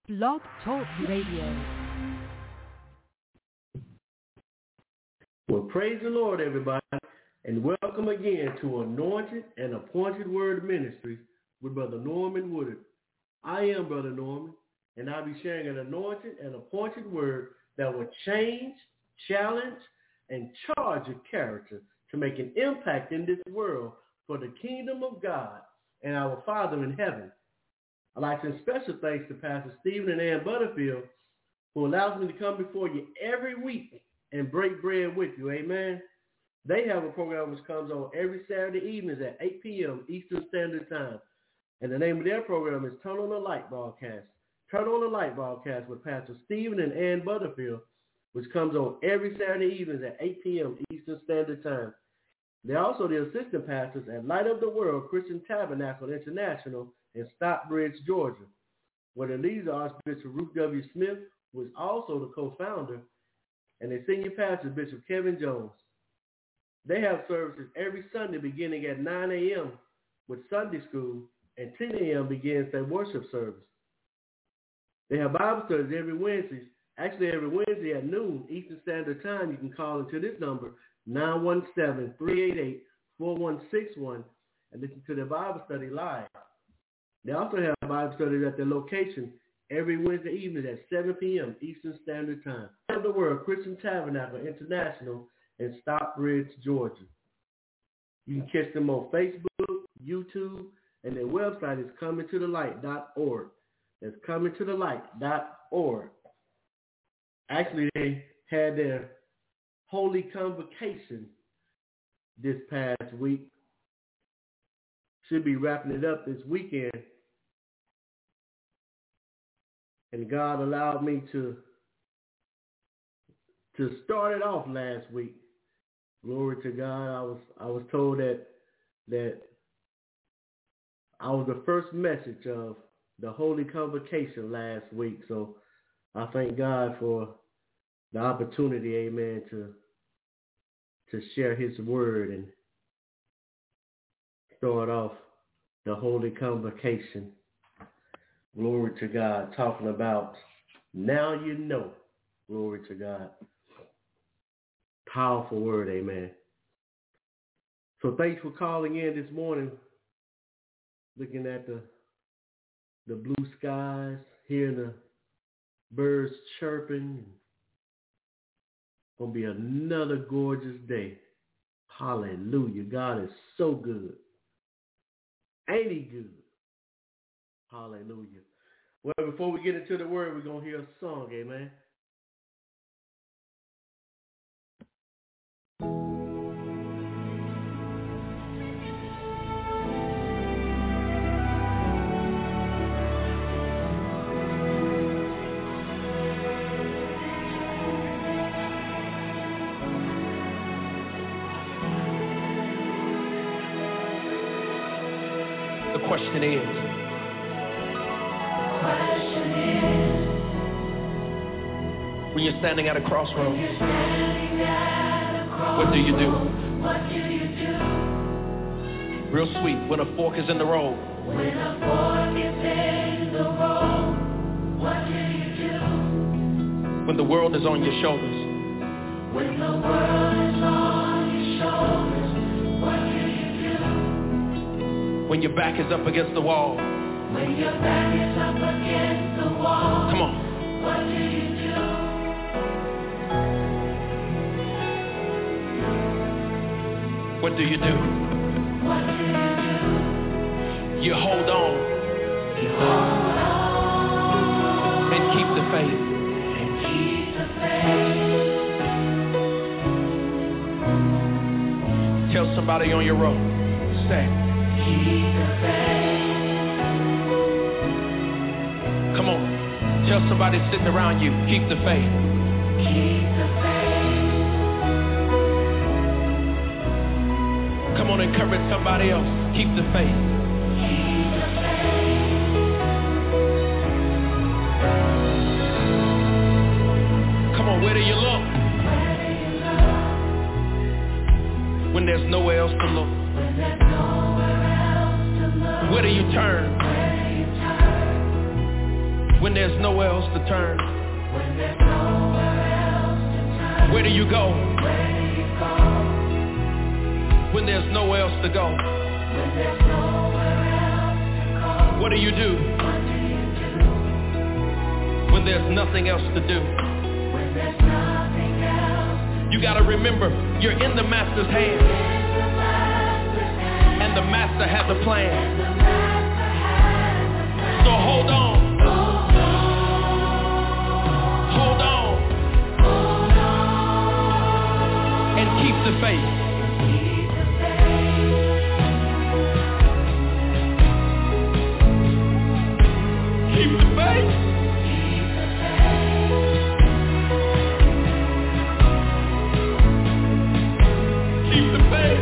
Blog Talk Radio. Well, praise the Lord, everybody, and welcome again to Anointed and Appointed Word Ministry with Brother Norman Woodard. I am Brother Norman, and I'll be sharing an anointed and appointed word that will change, challenge, and charge your character to make an impact in this world for the kingdom of God and our Father in heaven. I'd like to send special thanks to Pastor Stephen and Ann Butterfield, who allows me to come before you every week and break bread with you. Amen. They have a program which comes on every Saturday evenings at 8 p.m. Eastern Standard Time. And the name of their program is Turn on the Light Broadcast. Turn on the Light Broadcast with Pastor Stephen and Ann Butterfield, which comes on every Saturday evenings at 8 p.m. Eastern Standard Time. They're also the assistant pastors at Light of the World Christian Tabernacle International in Stockbridge, Georgia, where the leader Archbishop Ruth W. Smith, who is also the co-founder, and their senior pastor, Bishop Kevin Jones. They have services every Sunday beginning at 9 a.m. with Sunday school, and 10 a.m. begins their worship service. They have Bible studies every Wednesday. Actually, every Wednesday at noon Eastern Standard Time. You can call into this number, 917-388-4161, and listen to their Bible study live. They also have Bible studies at their location every Wednesday evening at 7 p.m. Eastern Standard Time. Light of the World Christian Tabernacle International in Stockbridge, Georgia. You can catch them on Facebook, YouTube, and their website is comingtothelight.org. That's comingtothelight.org. Actually, they had their Holy Convocation this past week. Should be wrapping it up this weekend. And God allowed me to start it off last week. Glory to God. I was told that I was the first message of the Holy Convocation last week. So I thank God for the opportunity, amen, to share his word and start off the Holy Convocation. Glory to God, talking about now you know. Glory to God. Powerful word, amen. So thanks for calling in this morning, looking at the blue skies, hearing the birds chirping. Gonna be another gorgeous day. Hallelujah. God is so good. Ain't he good? Hallelujah. Well, before we get into the word, we're going to hear a song, amen. The question is, when you're standing at a crossroads, what do you do? Real sweet, when a fork is in the road. When the world is on your shoulders. When your back is up against the wall. Come on. What do you do? What do you do? What do you do? You hold on. You hold on. And keep the faith. And keep the faith. Tell somebody on your road. Say. Keep the faith. Come on. Tell somebody sitting around you. Keep the faith. Keep the faith. Come on, encourage somebody else. Keep the faith. Keep the faith. Come on, where do you look? When there's nowhere else to look. Where do you turn? When there's nowhere else to turn. When there's nowhere else to turn. Where do you go? Where do you go? When there's nowhere else to go. When there's nowhere else to go. What do you do? What do you do? When there's nothing else to do. When there's nothing else to do. You gotta remember, you're in the master's hand. And the master has a plan. So hold on. Hold on. And keep the faith. Keep the faith. Keep the faith.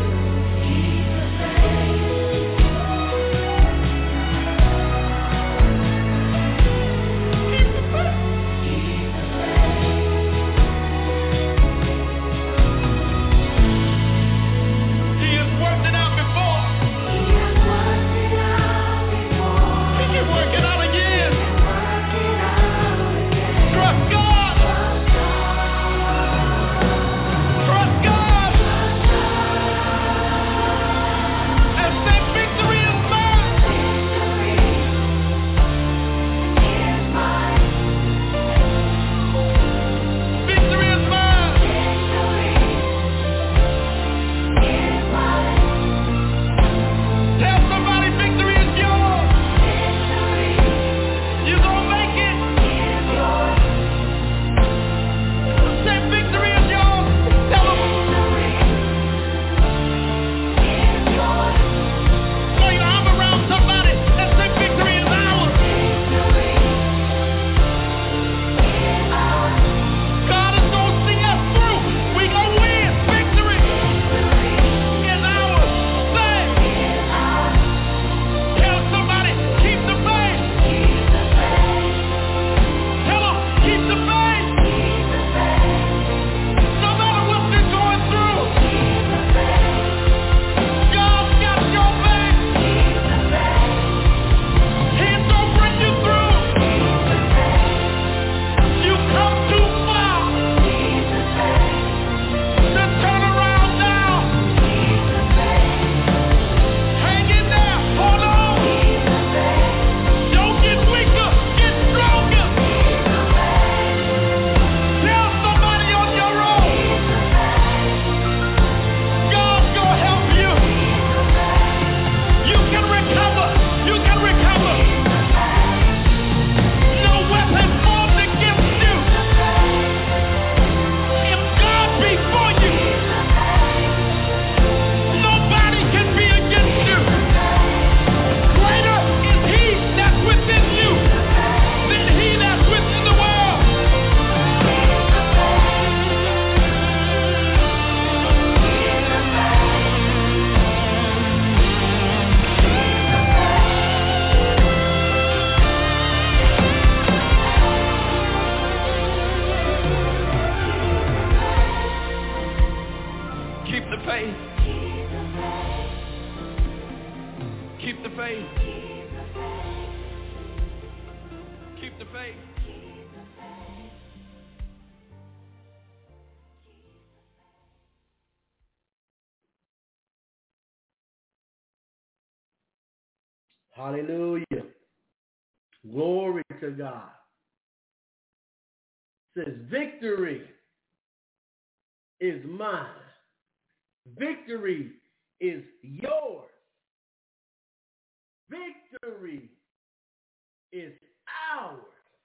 Hallelujah. Glory to God. It says, victory is mine. Victory is yours. Victory is ours.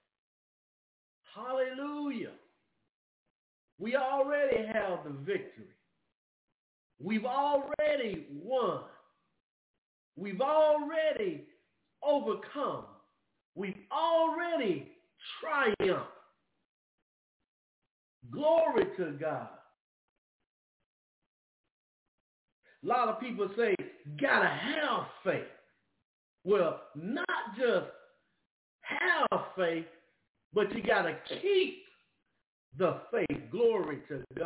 Hallelujah. We already have the victory. We've already won. We've already overcome. We've already triumphed. Glory to God. A lot of people say, gotta have faith. Well, not just have faith, but you gotta keep the faith. Glory to God.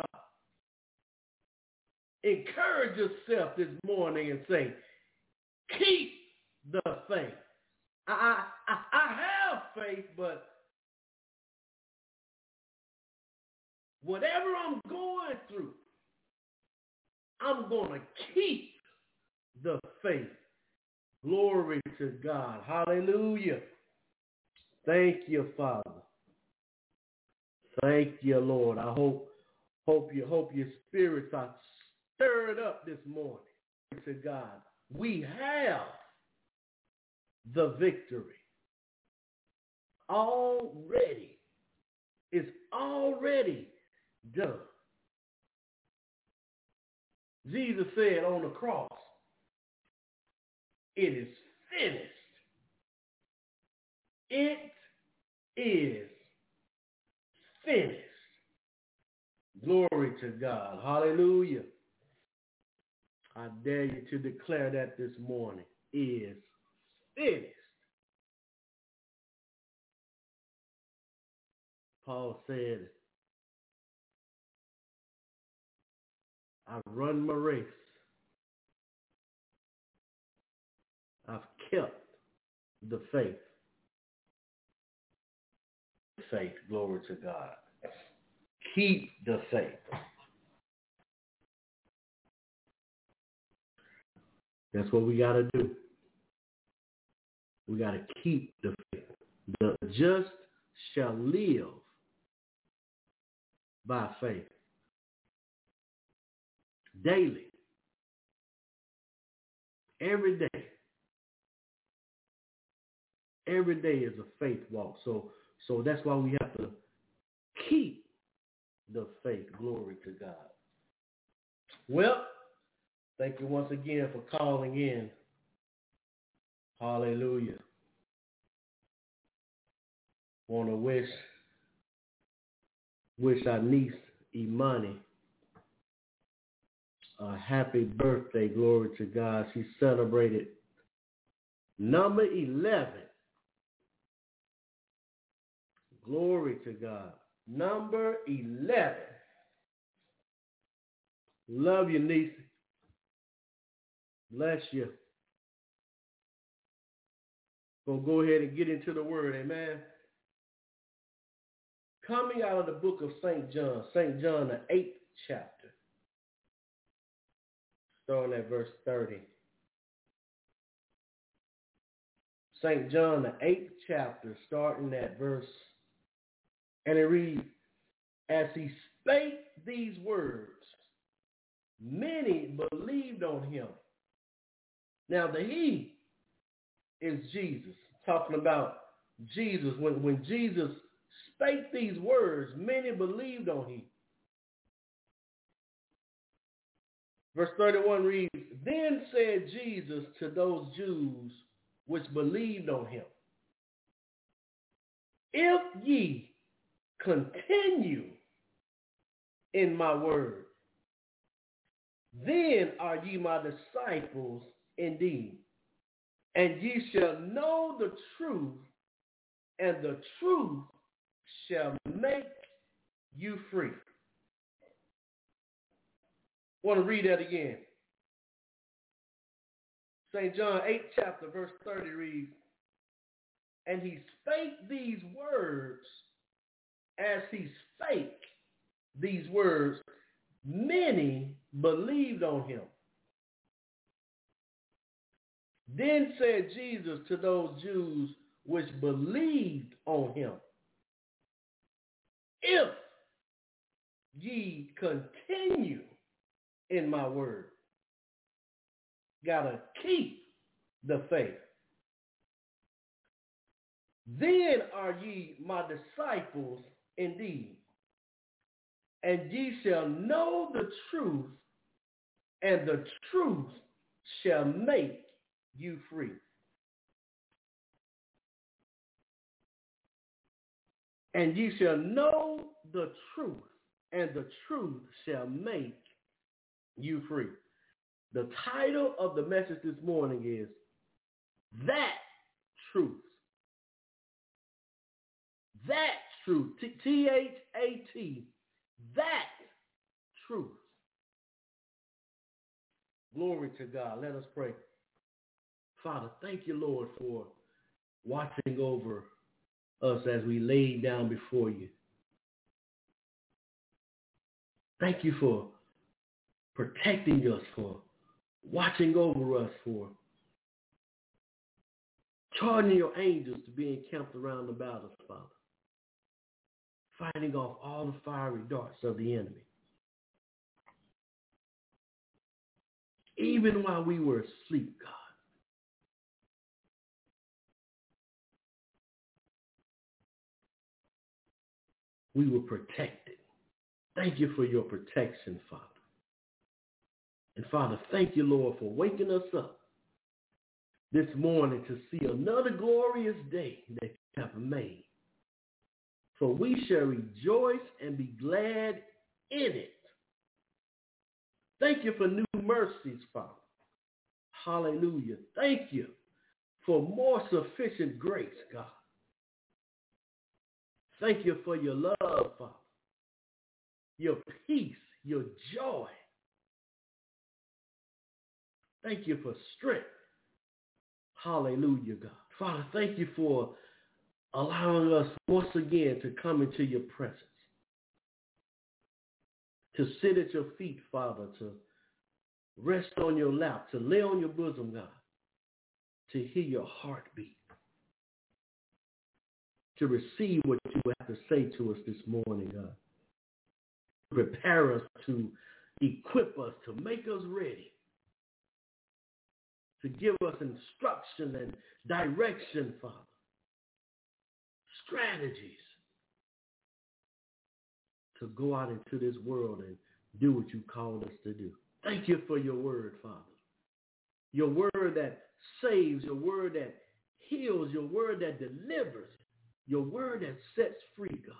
Encourage yourself this morning and say, keep the faith. I have have faith, but whatever I'm going through, I'm going to keep the faith. Glory to God. Hallelujah. Thank you, Father. Thank you, Lord. I hope your spirits are stirred up this morning. Glory to God. We have the victory. Already. It's already done. Jesus said on the cross, it is finished. It is finished. Glory to God. Hallelujah. I dare you to declare that this morning. Is finished. Paul said, I've run my race. I've kept the faith. Faith, glory to God. Keep the faith. That's what we got to do. We got to keep the faith. The just shall live by faith. Daily. Every day. Every day is a faith walk. So that's why we have to keep the faith. Glory to God. Well, thank you once again for calling in. Hallelujah. Want to wish our niece Imani a happy birthday. Glory to God. She celebrated number 11. Glory to God. Number 11. Love you, niece. Bless you. We'll go ahead and get into the word. Amen. Coming out of the book of St. John, the 8th chapter, starting at verse 30. St. John, the 8th chapter, starting at verse, and it reads, as he spake these words, many believed on him. Now the he is Jesus. Talking about Jesus. When Jesus spake these words, many believed on him. Verse 31 reads, then said Jesus to those Jews which believed on him, if ye continue in my word, then are ye my disciples indeed, and ye shall know the truth, and the truth shall make you free. I want to read that again. St. John 8 chapter verse 30 reads, and he spake these words, as he spake these words, many believed on him. Then said Jesus to those Jews which believed on him, if ye continue in my word, gotta keep the faith, then are ye my disciples indeed, and ye shall know the truth, and the truth shall make you free. And ye shall know the truth, and the truth shall make you free. The title of the message this morning is That Truth. That truth. T-H-A-T. That truth. Glory to God. Let us pray. Father, thank you, Lord, for watching over us as we lay down before you. Thank you for protecting us, for watching over us, for charging your angels to be encamped around about us, Father, fighting off all the fiery darts of the enemy. Even while we were asleep, God, we were protected. Thank you for your protection, Father. And Father, thank you, Lord, for waking us up this morning to see another glorious day that you have made. For we shall rejoice and be glad in it. Thank you for new mercies, Father. Hallelujah. Thank you for more sufficient grace, God. Thank you for your love, Father, your peace, your joy. Thank you for strength. Hallelujah, God. Father, thank you for allowing us once again to come into your presence, to sit at your feet, Father, to rest on your lap, to lay on your bosom, God, to hear your heartbeat, to receive what you have to say to us this morning, God. Prepare us, to equip us, to make us ready, to give us instruction and direction, Father, strategies to go out into this world and do what you called us to do. Thank you for your word, Father. Your word that saves, your word that heals, your word that delivers, your word that sets free, God.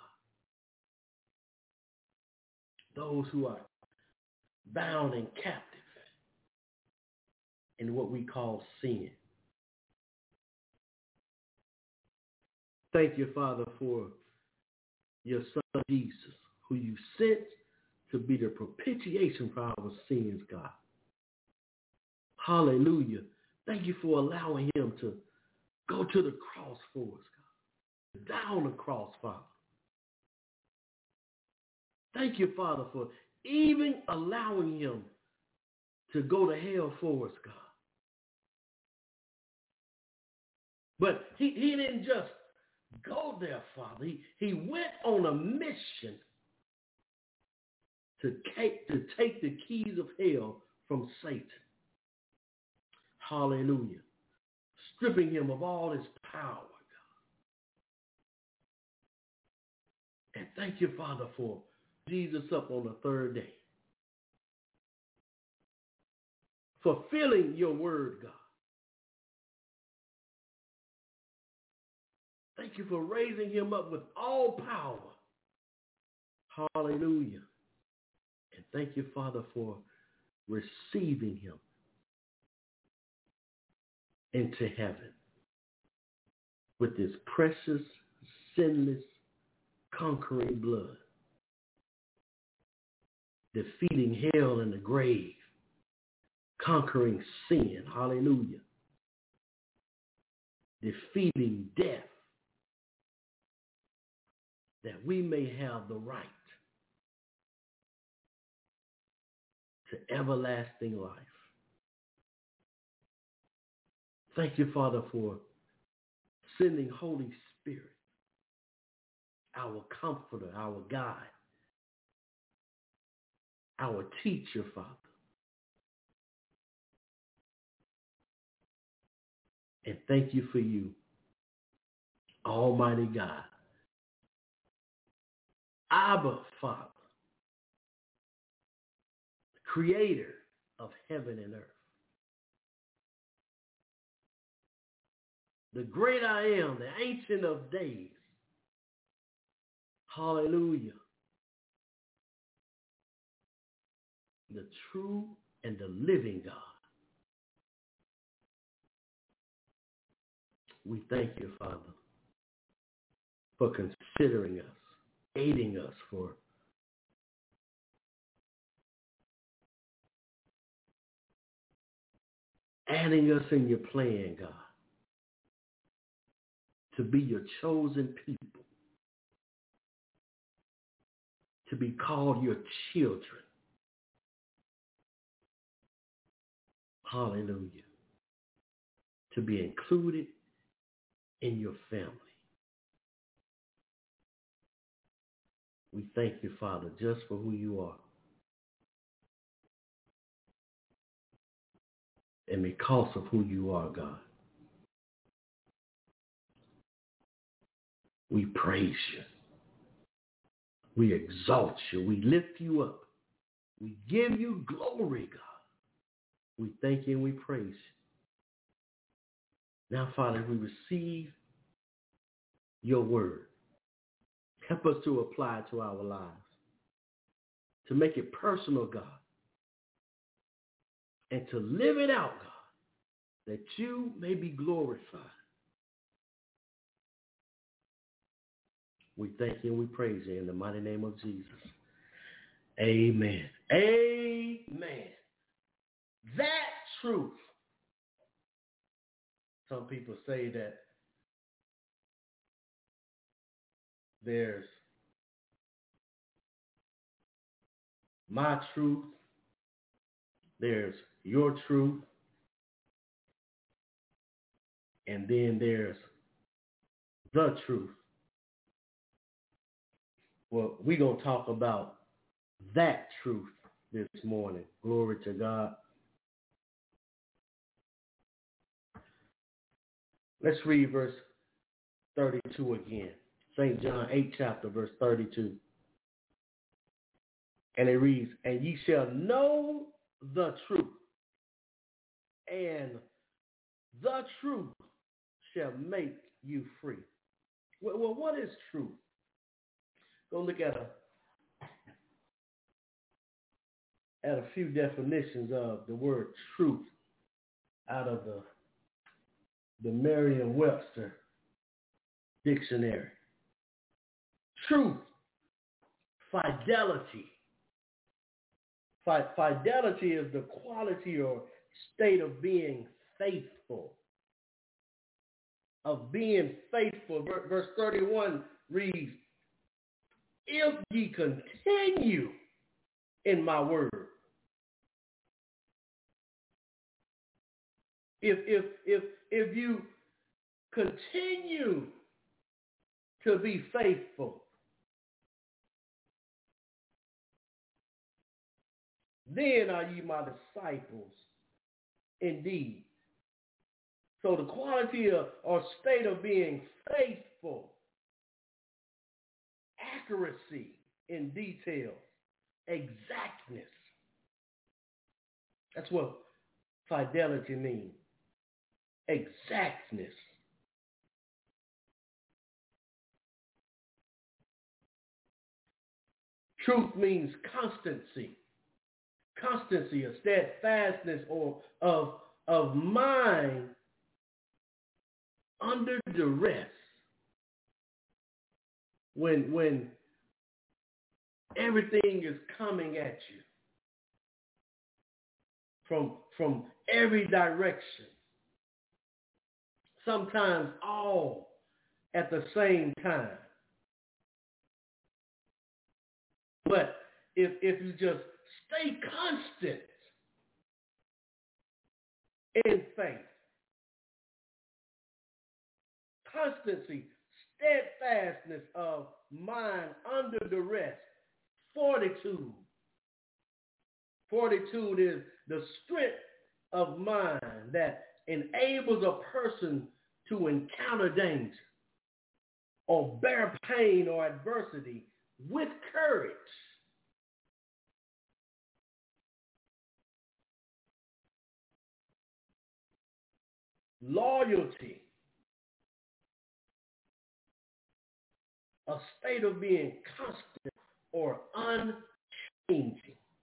Those who are bound and captive in what we call sin. Thank you, Father, for your son Jesus, who you sent to be the propitiation for our sins, God. Hallelujah. Thank you for allowing him to go to the cross for us, God. Down the cross, Father. Thank you, Father, for even allowing him to go to hell for us, God. But he didn't just go there, Father. He went on a mission to take the keys of hell from Satan. Hallelujah. Stripping him of all his power, God. And thank you, Father, for Jesus up on the third day. Fulfilling your word, God. Thank you for raising him up with all power. Hallelujah. And thank you, Father, for receiving him into heaven with his precious, sinless, conquering blood, defeating hell and the grave, conquering sin. Hallelujah. Defeating death, that we may have the right to everlasting life. Thank you, Father, for sending Holy Spirit, our comforter, our guide, our teacher, Father. And thank you for you, Almighty God, Abba, Father, creator of heaven and earth. The great I am, the ancient of days. Hallelujah. The true and the living God. We thank you, Father, for considering us, aiding us, for adding us in your plan, God, to be your chosen people, to be called your children. Hallelujah. To be included in your family. We thank you, Father, just for who you are. And because of who you are, God, we praise you. We exalt you. We lift you up. We give you glory, God. We thank you and we praise you. Now, Father, we receive your word. Help us to apply it to our lives, to make it personal, God, and to live it out, God, that you may be glorified. We thank you and we praise you in the mighty name of Jesus. Amen. Amen. That truth. Some people say that there's my truth, there's your truth, and then there's the truth. Well, we're going to talk about that truth this morning. Glory to God. Let's read verse 32 again. St. John 8 chapter, verse 32. And it reads, and ye shall know the truth, and the truth shall make you free. Well, what is truth? Go look at a few definitions of the word truth out of the Merriam-Webster dictionary. Truth, fidelity. Fidelity is the quality or state of being faithful. Of being faithful. Verse 31 reads, if ye continue in my word. If you continue to be faithful, then are ye my disciples indeed. So the quality of or state of being faithful, accuracy in detail, exactness. That's what fidelity means. Exactness. Truth means constancy. Constancy, a steadfastness or of mind under duress. When everything is coming at you from every direction, sometimes all at the same time. But if you just stay constant in faith, constancy, steadfastness of mind under duress, fortitude. Fortitude is the strength of mind that enables a person to encounter danger or bear pain or adversity with courage. Loyalty, a state of being constant or unchanging.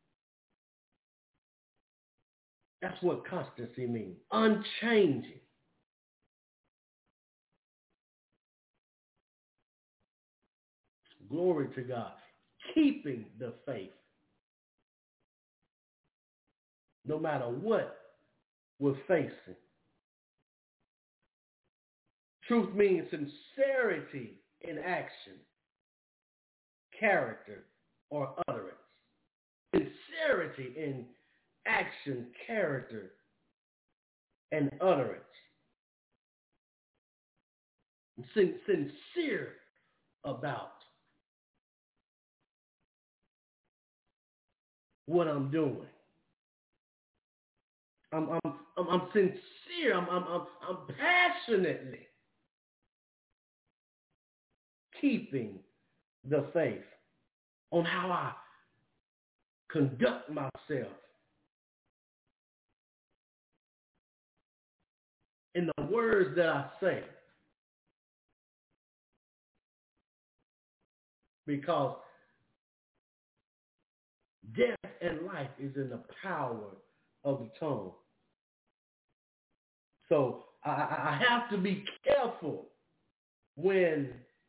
That's what constancy means, unchanging. Glory to God. Keeping the faith. No matter what we're facing. Truth means sincerity in action, character, or utterance. Sincerity in action, character, and utterance. Sincere about what I'm doing. I'm sincere. I'm passionately keeping the faith on how I conduct myself in the words that I say. Because death and life is in the power of the tongue. So I have to be careful when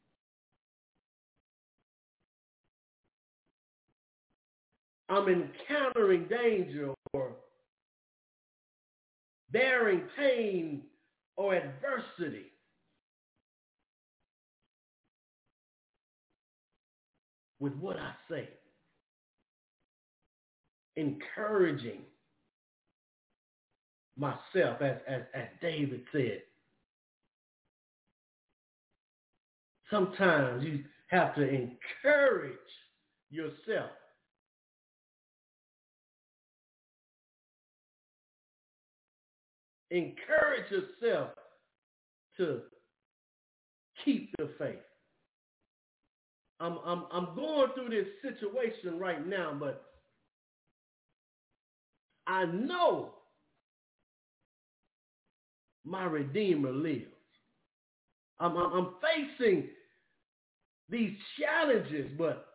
I'm encountering danger or bearing pain or adversity. With what I say. Encouraging myself, as David said. Sometimes you have to encourage yourself. Encourage yourself to keep the faith. I'm going through this situation right now, but I know my Redeemer lives. I'm facing these challenges, but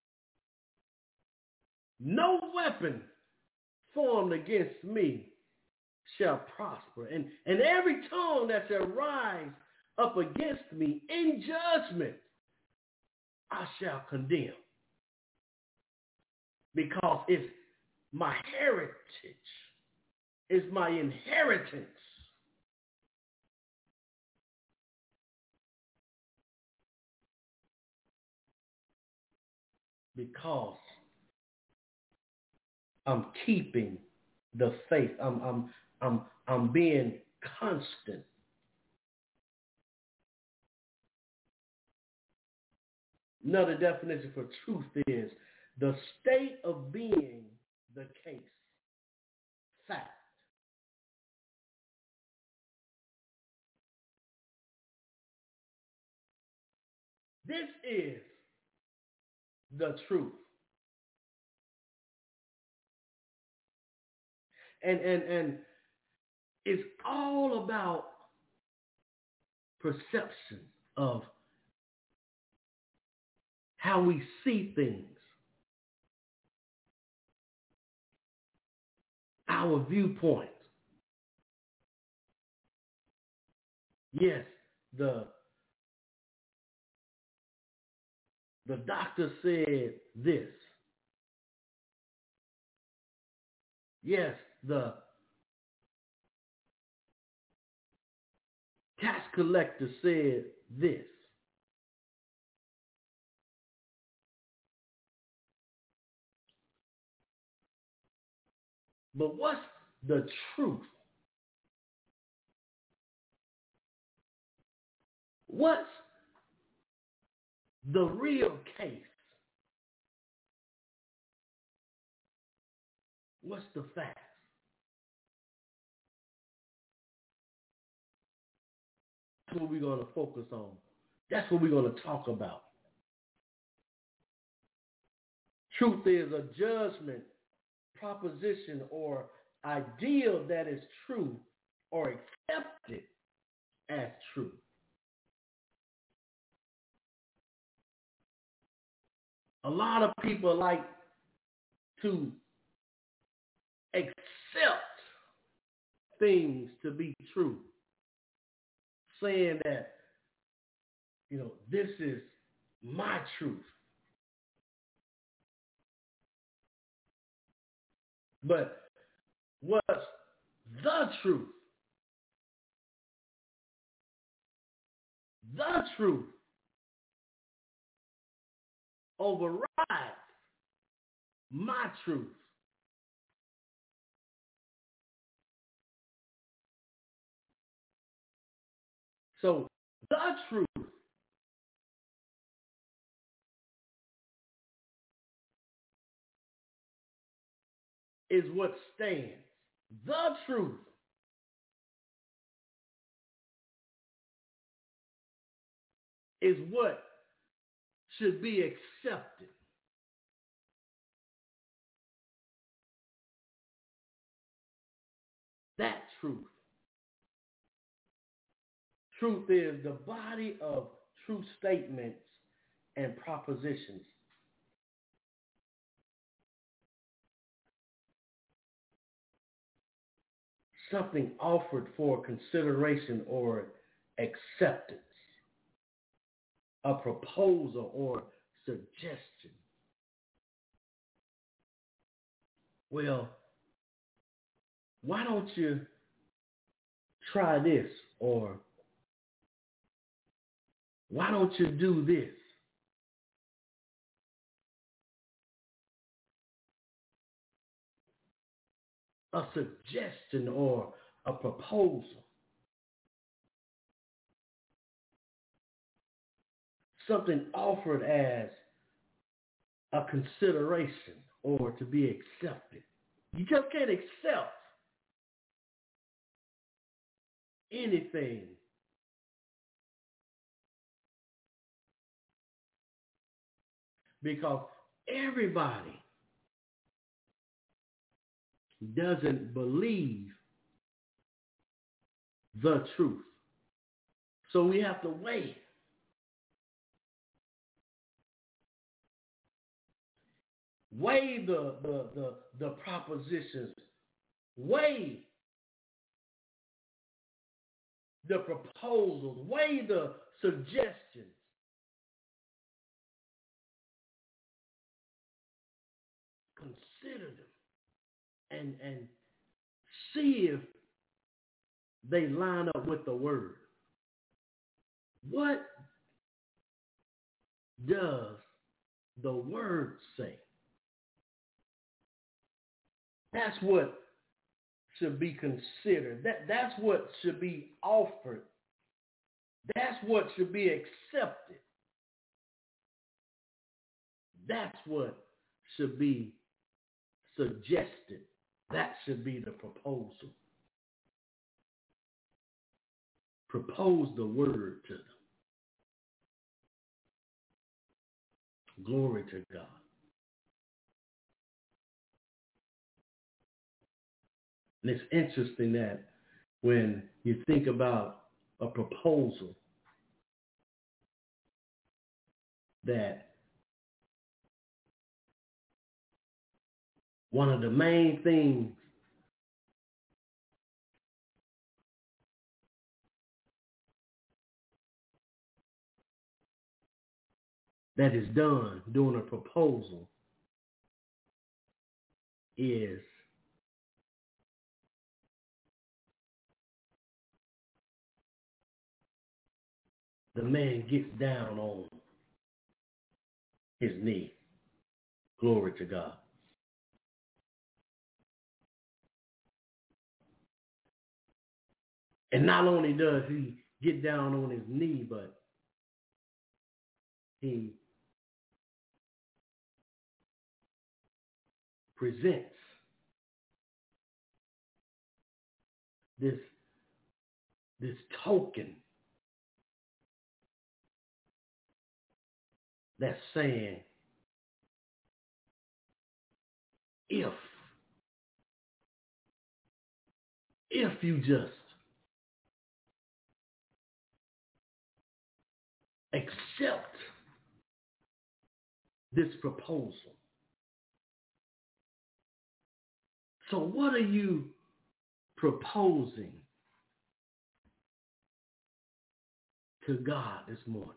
no weapon formed against me shall prosper. And every tongue that shall rise up against me in judgment, I shall condemn. Because it's my heritage. It's my inheritance. Because I'm keeping the faith. I'm being constant. Another definition for truth is the state of being the case. Fact. This is the truth. And it's all about perception of how we see things. Our viewpoint. Yes, the doctor said this. Yes, the tax collector said this. But what's the truth? What's the real case? What's the fact? That's what we're going to focus on. That's what we're going to talk about. Truth is a judgment, proposition, or ideal that is true or accepted as true. A lot of people like to accept things to be true, saying that, this is my truth. But what's the truth? the truth overrides my truth. So the truth is what stands. The truth is what should be accepted. That truth. Truth is the body of true statements and propositions. Something offered for consideration or acceptance. A proposal or suggestion. Well, why don't you try this? Or why don't you do this? A suggestion or a proposal. Something offered as a consideration or to be accepted. You just can't accept anything because everybody doesn't believe the truth. So we have to weigh. Weigh the propositions. Weigh the proposals. Weigh the suggestions. Consider them and see if they line up with the word. What does the word say? That's what should be considered. That's what should be offered. That's what should be accepted. That's what should be suggested. That should be the proposal. Propose the word to them. Glory to God. And it's interesting that when you think about a proposal, that one of the main things that is done during a proposal is the man gets down on his knee. Glory to God. And not only does he get down on his knee, but he presents this token that's saying, if you just accept this proposal. So what are you proposing to God this morning?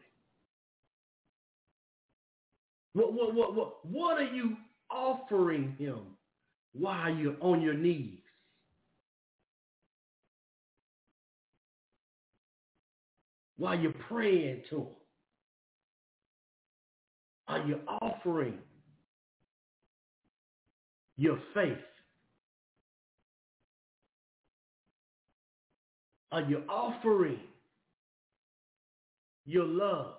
What are you offering him while you're on your knees? while you're praying to him? Are you offering your faith? Are you offering your love?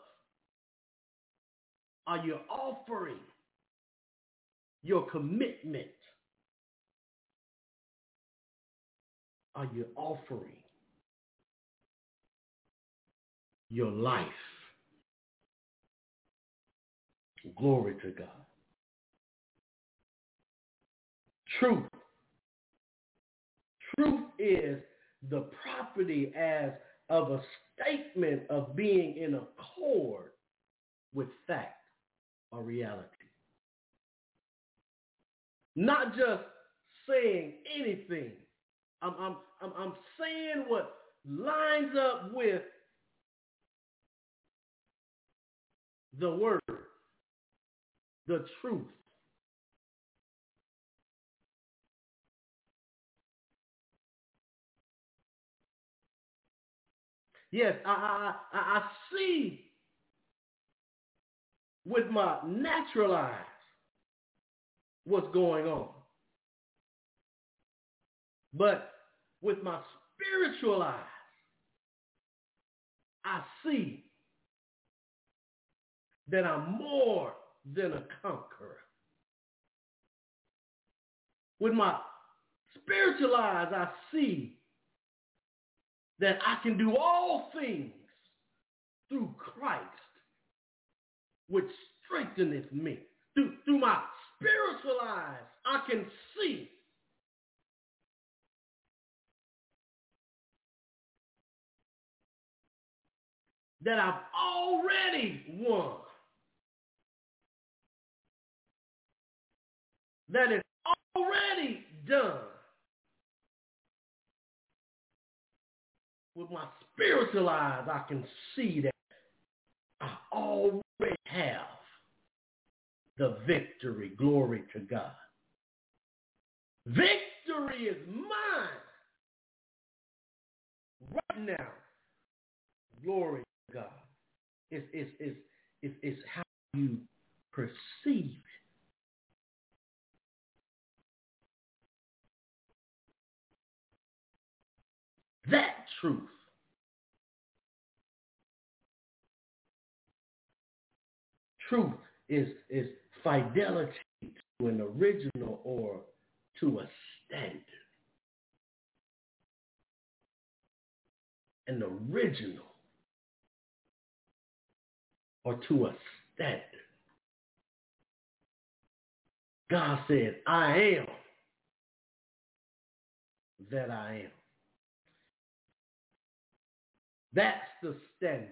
Are you offering your commitment? Are you offering your life? Glory to God. Truth. Truth is the property as of a statement of being in accord with fact or reality. Not just saying anything. I'm saying what lines up with the word, the truth. Yes, I see with my natural eyes what's going on. But with my spiritual eyes, I see that I'm more than a conqueror. With my spiritual eyes, I see that I can do all things through Christ, which strengtheneth me. Through my spiritual eyes, I can see that I've already won. That it's already done. With my spiritual eyes, I can see that I already have the victory. Glory to God. Victory is mine right now. Glory to God. It's how you perceive it. That truth. Truth is fidelity to an original or to a standard. An original or to a standard. God said, I am that I am. That's the standard.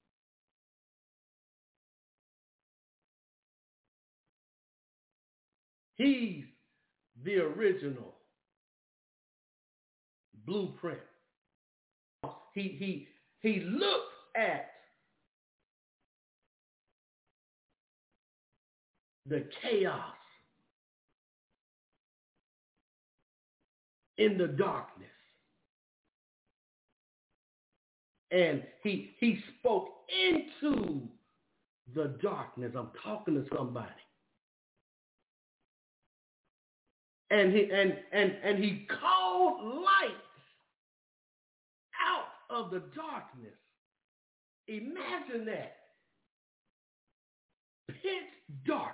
He's the original blueprint. He looked at the chaos in the darkness. And he spoke into the darkness. I'm talking to somebody. And he called light out of the darkness. Imagine that. Pitch dark.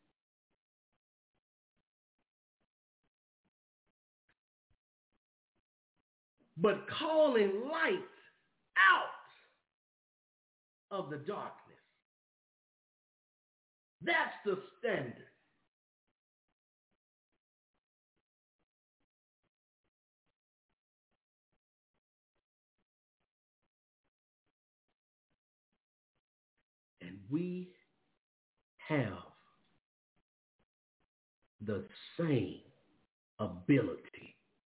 But calling light out of the darkness. That's the standard. And we have the same ability.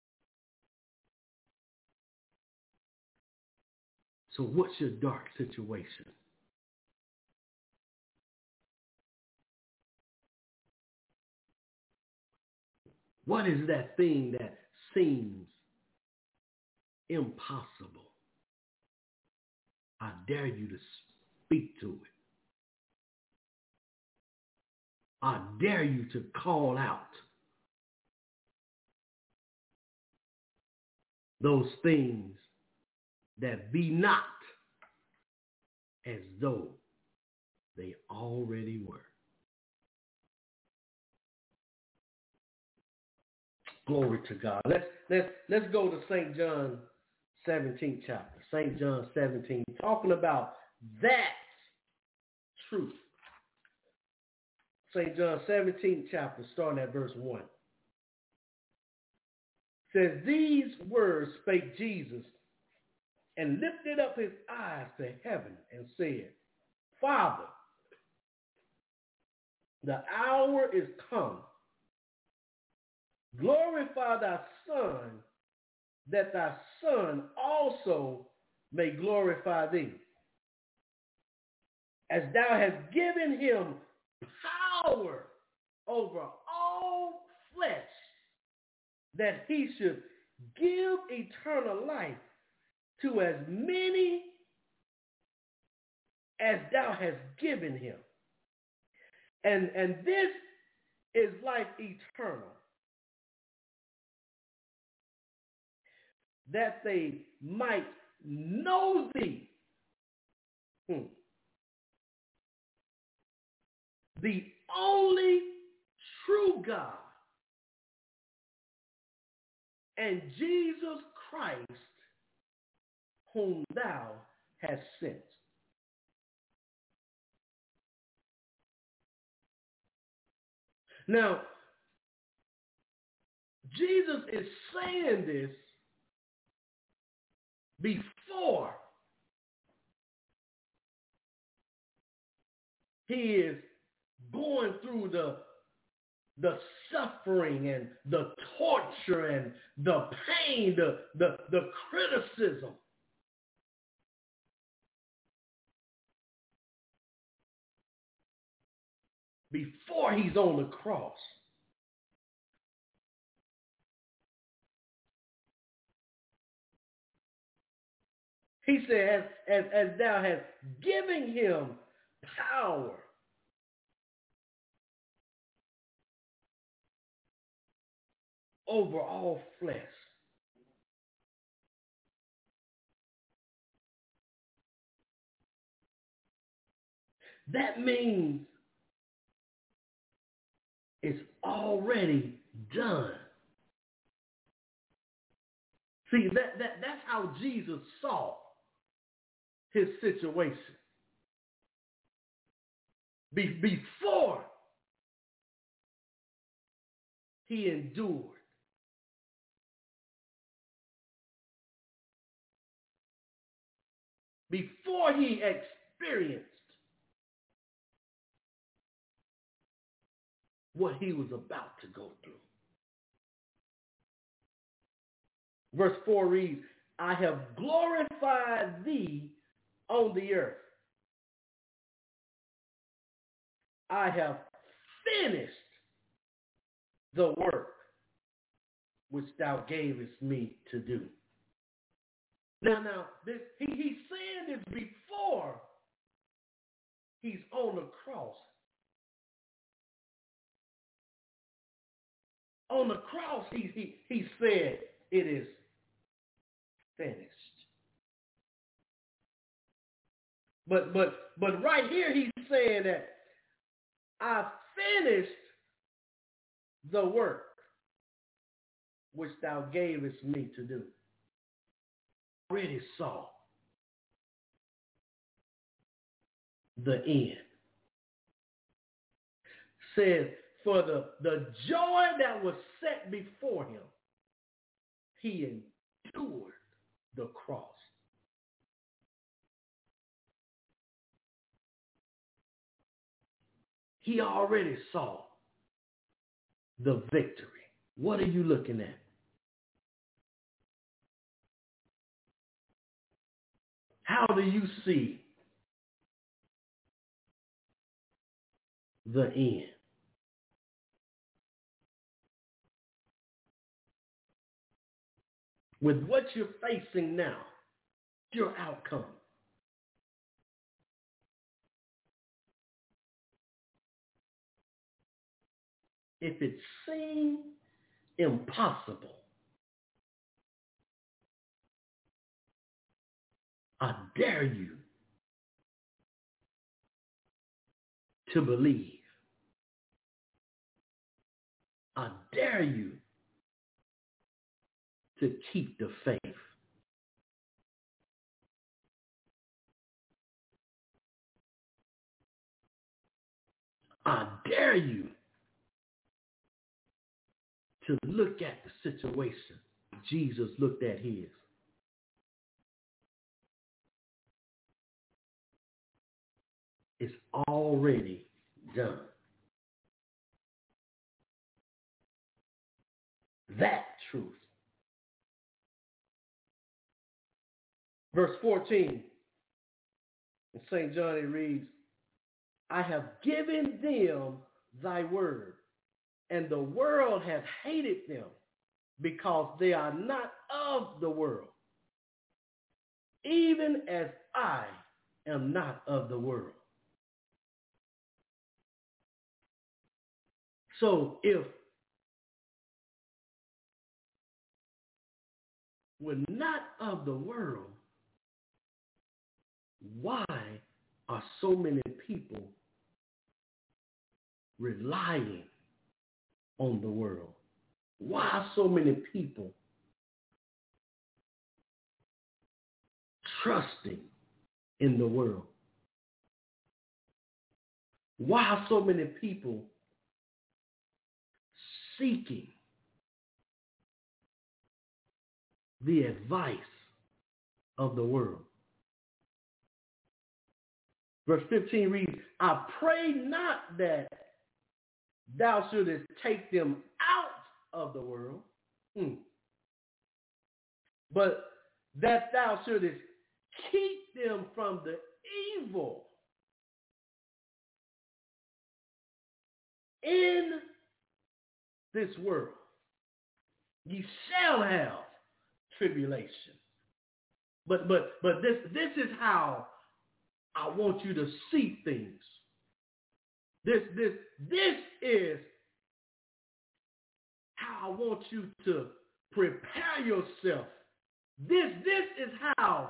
So what's your dark situation? What is that thing that seems impossible? I dare you to speak to it. I dare you to call out those things that be not as though they already were. Glory to God. Let's go to St. John 17th chapter. St. John 17, talking about that truth. St. John 17th chapter, starting at verse 1. Says, these words spake Jesus, and lifted up his eyes to heaven, and said, Father, the hour is come. Glorify thy Son, that thy Son also may glorify thee, as thou hast given him power over all flesh, that he should give eternal life to as many as thou hast given him. And this is life eternal, that they might know thee, the only true God, and Jesus Christ, whom thou hast sent. Now, Jesus is saying this before he is going through the suffering and the torture and the pain, the criticism. Before he's on the cross. He said, as thou hast given him power over all flesh. That means it's already done. See, that's how Jesus saw his situation. Before he endured. Before he experienced what he was about to go through. Verse 4 reads, I have glorified thee on the earth. I have finished the work which thou gavest me to do. Now, he's saying this before he's on the cross. On the cross, he said, it is finished. But right here, he's saying that I finished the work which thou gavest me to do. Already saw the end. Says, for the joy that was set before him, he endured the cross. He already saw the victory. What are you looking at? How do you see the end? With what you're facing now, your outcome. if it seems impossible, I dare you to believe. I dare you to keep the faith. I dare you to look at the situation Jesus looked at his. It's already done. That truth. Verse 14 in St. John, it reads, I have given them thy word, and the world hath hated them, because they are not of the world, even as I am not of the world. So if we're not of the world, why are so many people relying on the world? Why are so many people trusting in the world? Why are so many people seeking the advice of the world? Verse 15 reads, I pray not that thou shouldest take them out of the world, but that thou shouldest keep them from the evil. In this world, ye shall have tribulation. But this is how I want you to see things. This is how I want you to prepare yourself. This is how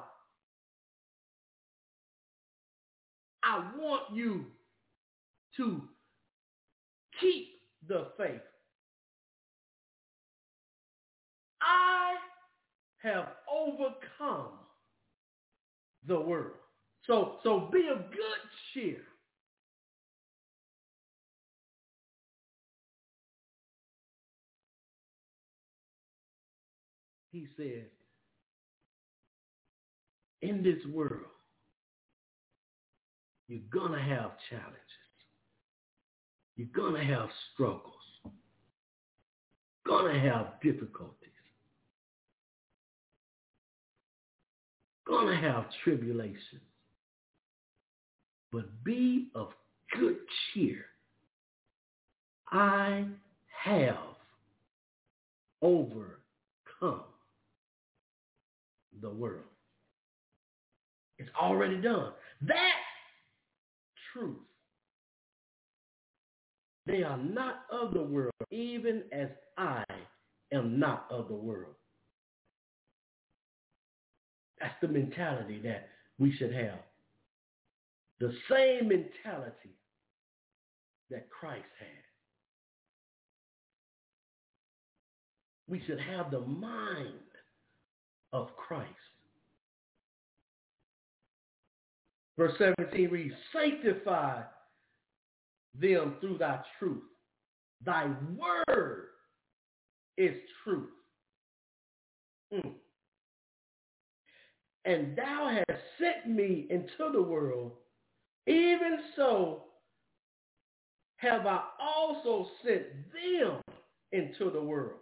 I want you to keep the faith. I have overcome the world. So be of good cheer. He says, in this world, you're going to have challenges. You're going to have struggles. Going to have difficulties. Going to have tribulations. But be of good cheer. I have overcome the world. It's already done. That truth. They are not of the world, even as I am not of the world. That's the mentality that we should have. The same mentality that Christ had. We should have the mind of Christ. Verse 17 reads, sanctify them through thy truth. Thy word is truth. And thou hast sent me into the world, even so have I also sent them into the world.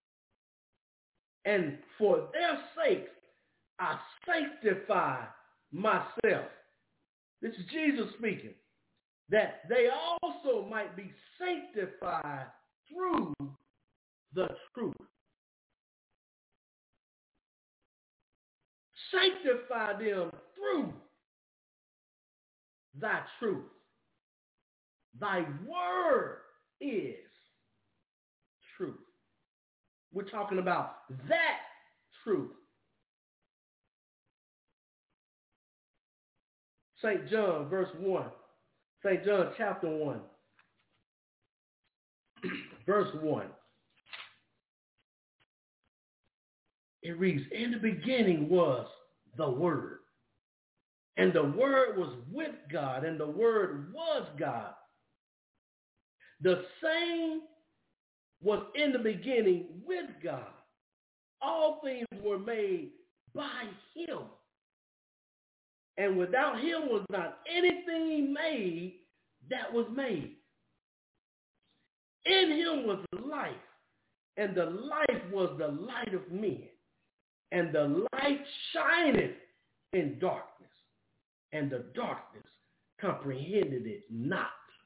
And for their sake I sanctify myself. This is Jesus speaking. That they also might be sanctified through the truth. Sanctify them through thy truth. Thy word is truth. We're talking about that truth. St. John, verse 1. St. John, chapter 1. Verse 1. It reads, in the beginning was the Word. And the Word was with God, and the Word was God. The same was in the beginning with God. All things were made by him. And without him was not anything made that was made. In him was life, and the life was the light of men. And the light shineth in darkness, and the darkness comprehended it not.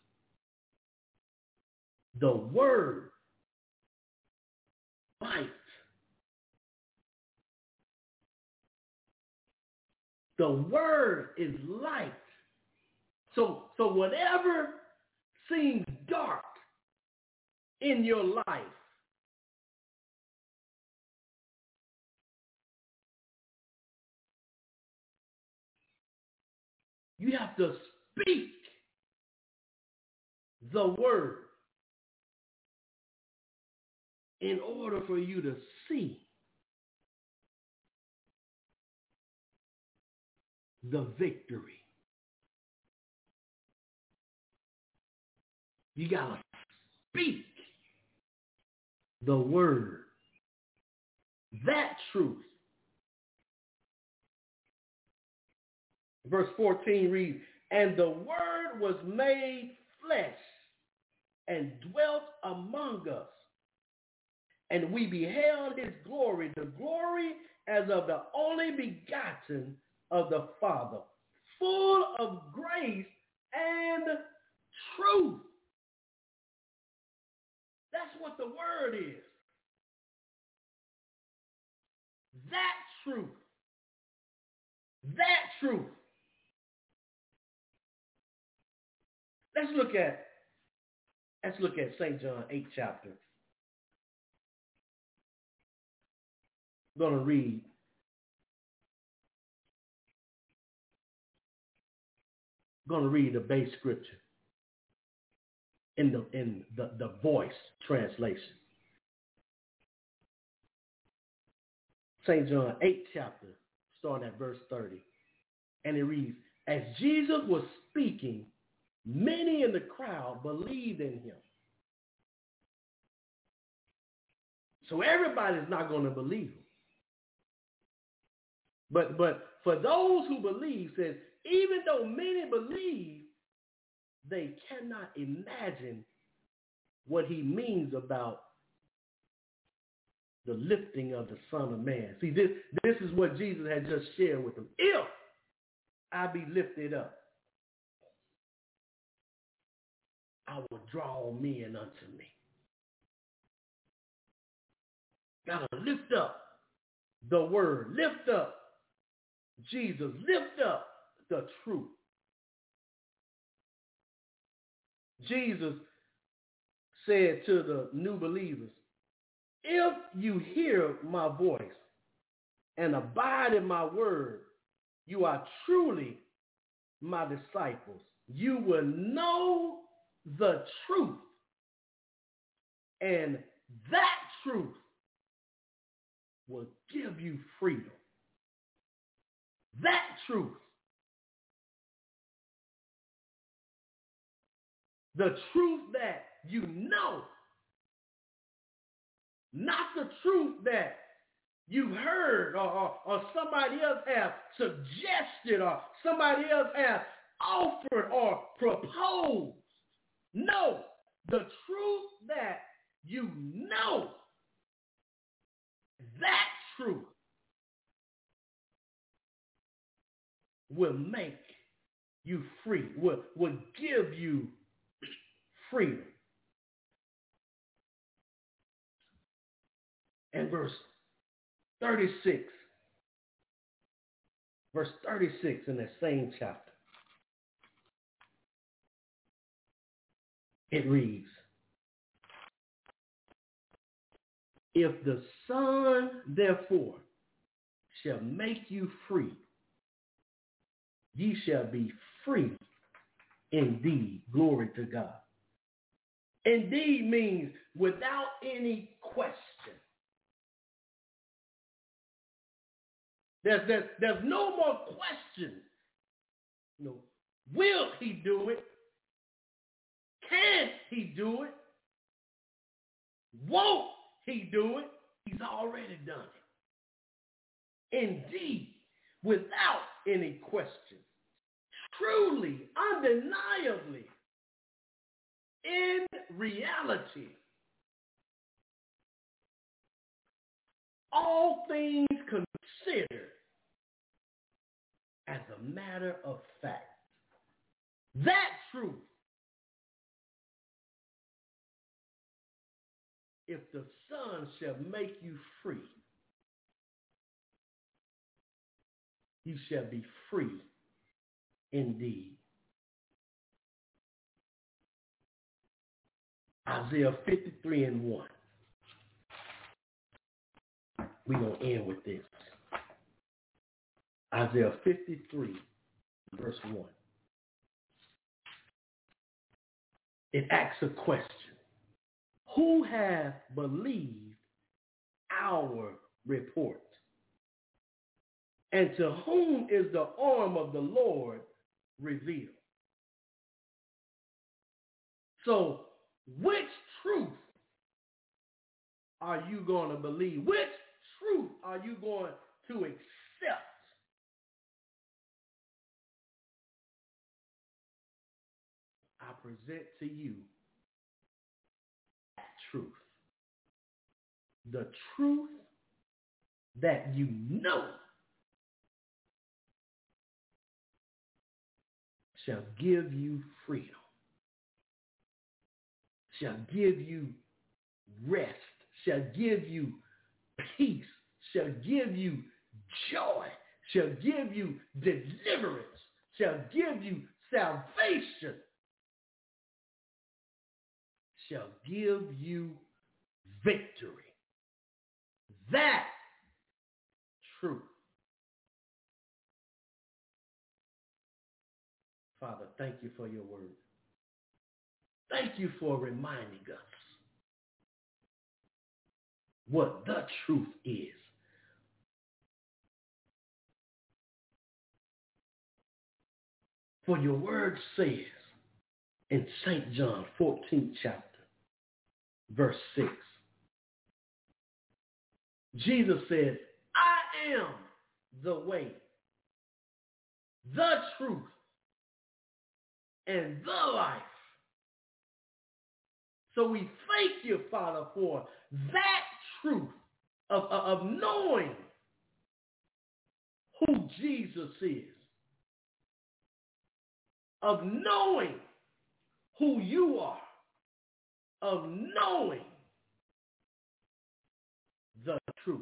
The Word light. The Word is light. So whatever seems dark in your life, you have to speak the Word in order for you to see the victory. You got to speak the Word, that truth. Verse 14 reads, and the Word was made flesh and dwelt among us. And we beheld his glory, the glory as of the only begotten of the Father, full of grace and truth. That's what the Word is. That truth. That truth. Let's look at St. John 8 chapter. I'm going to read the base scripture in the Voice translation. St. John 8 chapter, starting at verse 30. And it reads, as Jesus was speaking, many in the crowd believed in him. So everybody's not going to believe him. But for those who believe, says, even though many believe, they cannot imagine what he means about the lifting of the Son of Man. See, this is what Jesus had just shared with them. If I be lifted up, I will draw men unto me. Gotta lift up the Word, lift up Jesus, lift up the truth. Jesus said to the new believers, if you hear my voice and abide in my word, you are truly my disciples. You will know the truth, and that truth will give you freedom. That truth. The truth that you know. Not the truth that you heard or somebody else has suggested or somebody else has offered or proposed. No, the truth that you know. That truth will make you free, will give you freedom. And verse 36 in that same chapter, it reads, If the Son, therefore, shall make you free, ye shall be free indeed. Glory to God. Indeed means without any question. There's no more question. Will he do it? Can he do it? Won't he do it? He's already done it. Indeed, without any question. Truly, undeniably, in reality, all things considered as a matter of fact. That truth, if the Son shall make you free, you shall be free indeed. Isaiah 53:1. We're going to end with this. Isaiah 53, verse 1. It asks a question. Who hath believed our report? And to whom is the arm of the Lord revealed? So, which truth are you going to believe? Which truth are you going to accept? I present to you that truth. The truth that you know shall give you freedom, shall give you rest, shall give you peace, shall give you joy, shall give you deliverance, shall give you salvation, shall give you victory. That truth. Father, thank you for your word. Thank you for reminding us what the truth is. For your word says in St. John 14th chapter, verse 6, Jesus said, I am the way, the truth, and the life. So we thank you, Father, for that truth of knowing who Jesus is, of knowing who you are, of knowing the truth.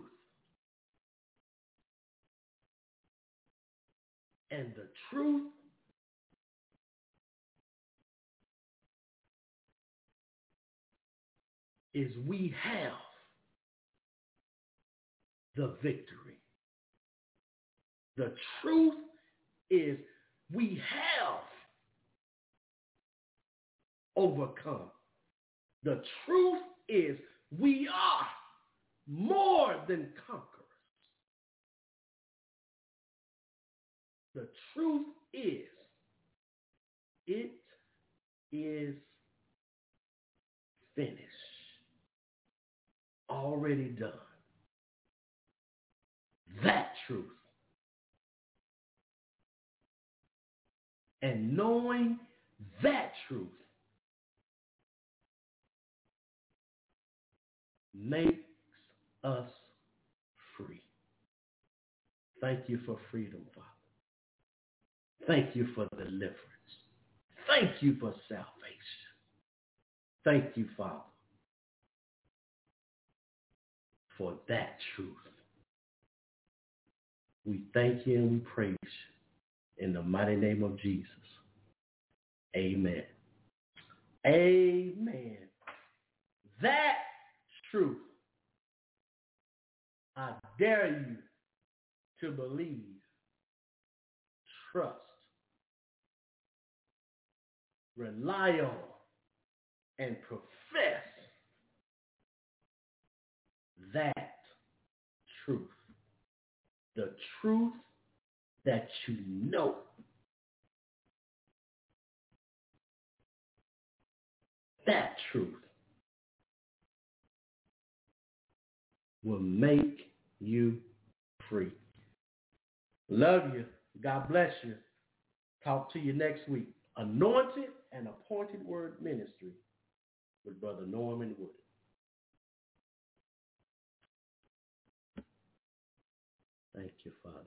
And the truth is we have the victory. The truth is we have overcome. The truth is we are more than conquerors. The truth is it is finished. Already done. That truth. And knowing that truth makes us free. Thank you for freedom, Father. Thank you for deliverance. Thank you for salvation. Thank you, Father, for that truth. We thank you and we praise you in the mighty name of Jesus. Amen. Amen. That truth I dare you to believe, trust, rely on, and profess that truth. The truth that you know. That truth will make you free. Love you. God bless you. Talk to you next week. Anointed and Appointed Word Ministry with Brother Norman Wood. Thank you, Father.